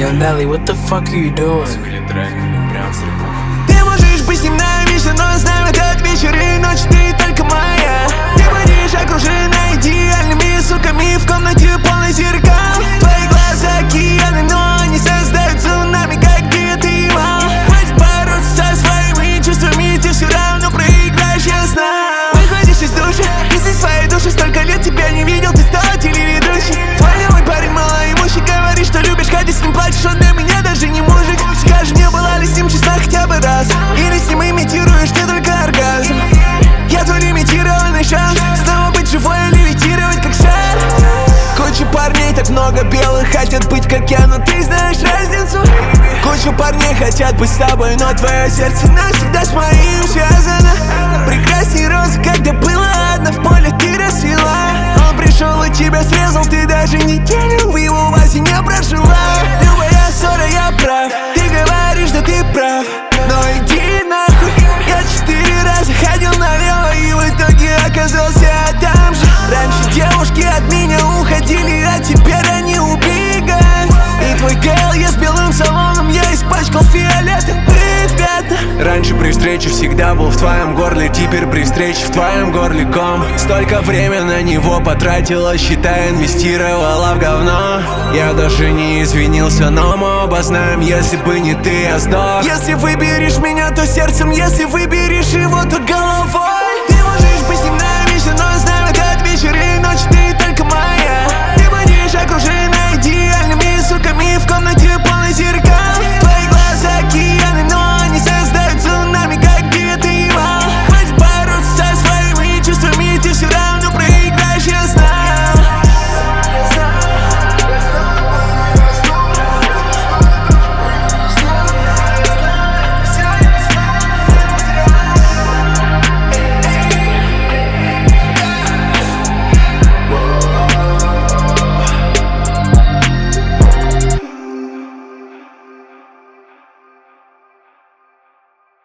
Nelly, what the fuck are you doing? Ты можешь быть с ним навечно, но знаю этот вечер и ночь, ты только моя. Ты будешь окружена идеальными суками в комнате полной зеркал. Твои глаза океаны, но они создают цунами, как гидрима. Хватит бороться со своими чувствами, ты все равно проиграешь, я знаю. Выходишь из души, из своей души, столько лет тебя не видел, ты стала телеведущей. Твой новый парень малоимущий, говоришь, что любишь, хотя с ним плачешь, он для меня даже не мужик. Скажи, не была ли с ним честна хотя бы раз, или с ним имитируешь не только оргазм. Я твой лимитированный шанс снова быть живой и левитировать как шар. Куча парней, так много белых, хотят быть как я, но ты знаешь разницу. Куча парней хотят быть с тобой, но твое сердце навсегда с моим связано. Прекрасней розы, когда было одна, в поле ты расцвела. Он пришел и тебя срезал, ты даже неделю в его вазе не прожила. Любая ссора, я прав, ты говоришь, да ты прав, но иди нахуй. Я 4 раза ходил налево и в итоге оказался там же. Раньше девушки от меня уходили, а теперь они убегают. И твой гейл я с белым салоном, я испачкал фиолетовым пятна. Раньше при встрече всегда был в твоем горле, теперь при встрече в твоем горле ком. Столько времени на него потратила, считай, инвестировала в говно. Я даже не извинился, но мы оба знаем, если бы не ты, я сдох. Если выберешь меня, то сердцем, если выберешь его, то головой.